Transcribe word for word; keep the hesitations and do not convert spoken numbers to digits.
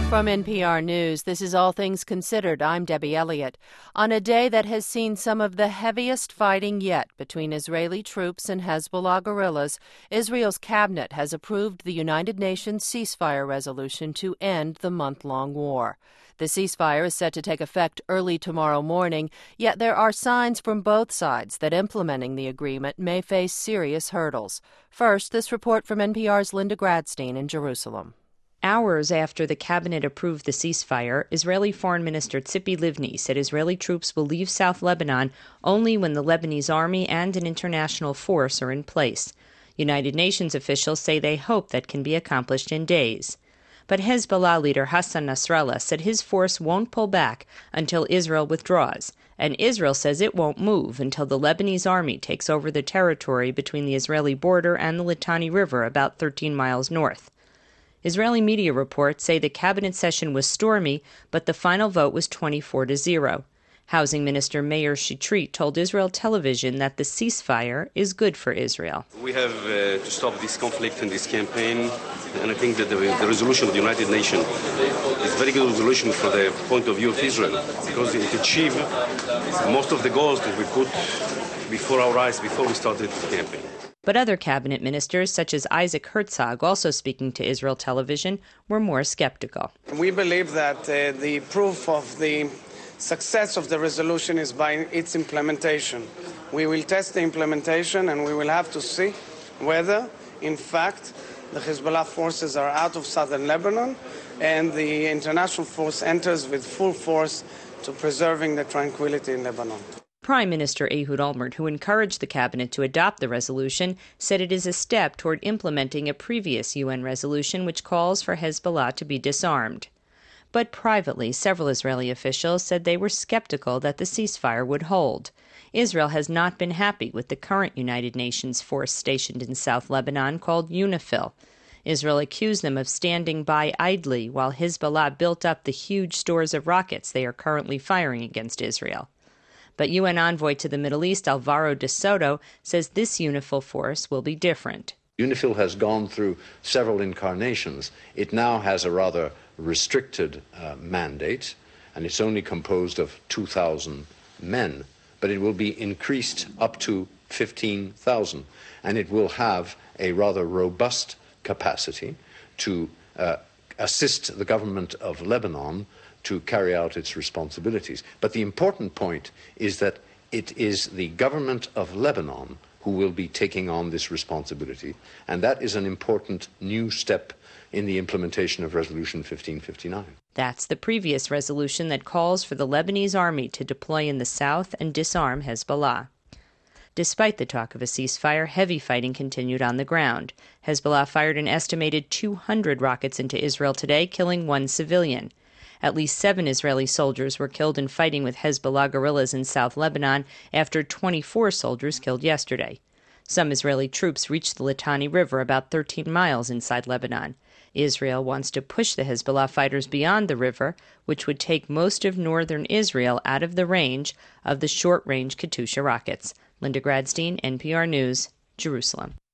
From N P R News, this is All Things Considered. I'm Debbie Elliott. On a day that has seen some of the heaviest fighting yet between Israeli troops and Hezbollah guerrillas, Israel's cabinet has approved the United Nations ceasefire resolution to end the month-long war. The ceasefire is set to take effect early tomorrow morning, yet there are signs from both sides that implementing the agreement may face serious hurdles. First, this report from N P R's Linda Gradstein in Jerusalem. Hours after the cabinet approved the ceasefire, Israeli Foreign Minister Tzipi Livni said Israeli troops will leave South Lebanon only when the Lebanese army and an international force are in place. United Nations officials say they hope that can be accomplished in days. But Hezbollah leader Hassan Nasrallah said his force won't pull back until Israel withdraws, and Israel says it won't move until the Lebanese army takes over the territory between the Israeli border and the Litani River about thirteen miles north. Israeli media reports say the cabinet session was stormy, but the final vote was twenty-four to zero. Housing Minister Meir Shitrit told Israel Television that the ceasefire is good for Israel. We have uh, to stop this conflict and this campaign, and I think that the, the resolution of the United Nations is a very good resolution for the point of view of Israel, because it achieved most of the goals that we put before our eyes before we started the campaign. But other cabinet ministers, such as Isaac Herzog, also speaking to Israel Television, were more skeptical. We believe that uh, the proof of the success of the resolution is by its implementation. We will test the implementation and we will have to see whether, in fact, the Hezbollah forces are out of southern Lebanon and the international force enters with full force to preserving the tranquility in Lebanon. Prime Minister Ehud Olmert, who encouraged the cabinet to adopt the resolution, said it is a step toward implementing a previous U N resolution which calls for Hezbollah to be disarmed. But privately, several Israeli officials said they were skeptical that the ceasefire would hold. Israel has not been happy with the current United Nations force stationed in South Lebanon called UNIFIL. Israel accused them of standing by idly while Hezbollah built up the huge stores of rockets they are currently firing against Israel. But U N envoy to the Middle East, Alvaro de Soto, says this UNIFIL force will be different. UNIFIL has gone through several incarnations. It now has a rather restricted uh, mandate, and it's only composed of two thousand men, but it will be increased up to fifteen thousand, and it will have a rather robust capacity to uh, assist the government of Lebanon to carry out its responsibilities. But the important point is that it is the government of Lebanon who will be taking on this responsibility, and that is an important new step in the implementation of Resolution fifteen fifty-nine. That's the previous resolution that calls for the Lebanese army to deploy in the south and disarm Hezbollah. Despite the talk of a ceasefire, heavy fighting continued on the ground. Hezbollah fired an estimated two hundred rockets into Israel today, killing one civilian. At least seven Israeli soldiers were killed in fighting with Hezbollah guerrillas in South Lebanon after twenty-four soldiers killed yesterday. Some Israeli troops reached the Litani River about thirteen miles inside Lebanon. Israel wants to push the Hezbollah fighters beyond the river, which would take most of northern Israel out of the range of the short-range Katyusha rockets. Linda Gradstein, N P R News, Jerusalem.